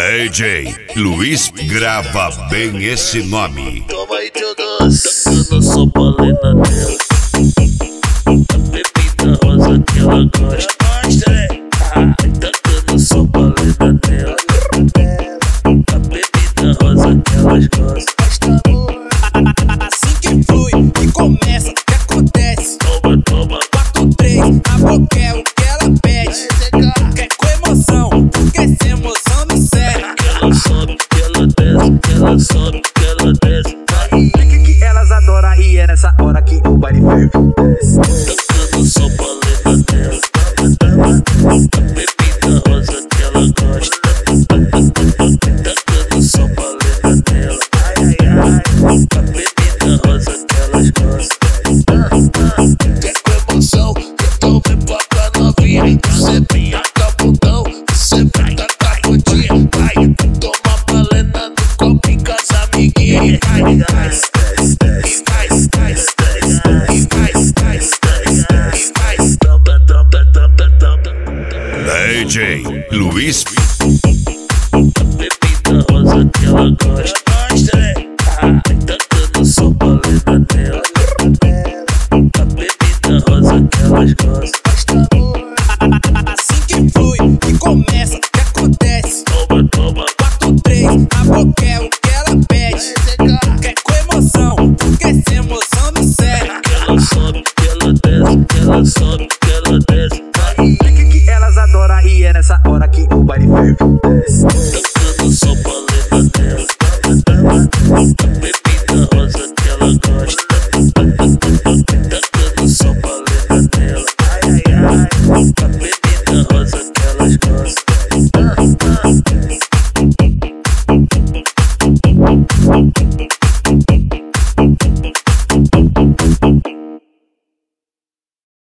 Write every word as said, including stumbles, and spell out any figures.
D J Luiz grava bem esse nome. Toma aí teu doce, tacando só palena nela. A bebida rosa que ela gosta, gosta, né? Tacando só palena nela. A bebida rosa que elas gostam. Assim que flui, que começa, que acontece. Toma, toma, quatro, três, a boca é o que ela pede. Quer com emoção, porque essa emoção me segue. que ela sobe, que ela desce, que ela sobe, que ela desce. Clique que elas adoram e é nessa hora que o baile ferve. Tacando só palena nela. A bebida rosa que ela gosta. Tacando só palena nela. A bebida rosa que elas gostam. Quer com emoção, então vem pra cá novinha. Você vinha cabundão, você vai tacar putinha. Vai, toma palena no copo em casa, amiguinha. Vai, vai, vai, vai, vai, vai, toma, toma, toma, toma. D J Luiz. A bebida rosa que ela gosta, gosta, né? Tacando só palena nela. A bebida rosa que elas gostam. Assim que flui, que começa, que acontece. Toma, toma, quatro, três, a boca é o que ela pede. Quer com emoção, porque essa emoção me segue. que ela sobe, que ela desce, que ela sobe, que ela desce. Clique que elas adoram e é nessa hora que o baile ferve. Tacando só palena nela. A bebida rosa que ela gosta. Tacando só palena nela. A bebida rosa que elas gostam.